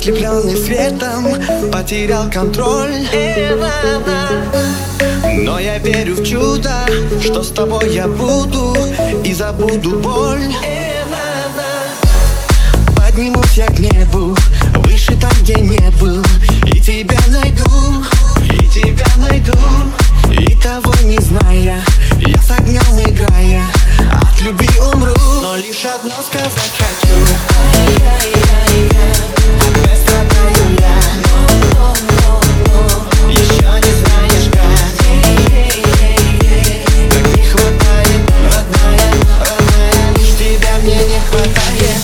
ослепленный светом, потерял контроль. Но я верю в чудо, что с тобой я буду и забуду боль. Поднимусь я к небу, выше там, где не был, и тебя найду, и тебя найду. И того не зная, я с огнем играя, от любви умру, но лишь одно сказать хочу. Опять страдаю я, еще не знаешь как. Так не хватает, родная, родная, лишь тебя мне не хватает.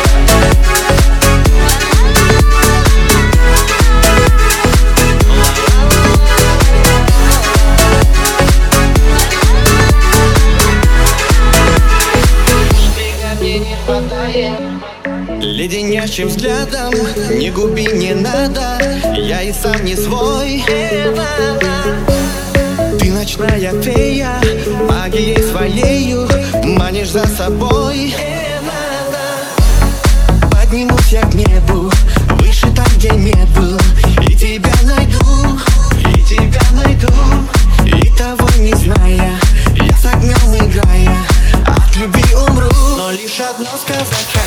Леденящим взглядом не губи, не надо, я и сам не свой. Ты ночная фея, магией своею манишь за собой. Поднимусь я к небу, выше там, где не был, и тебя найду, и тебя найду. И того не зная, я с огнем играя, от любви умру, но лишь одно сказать.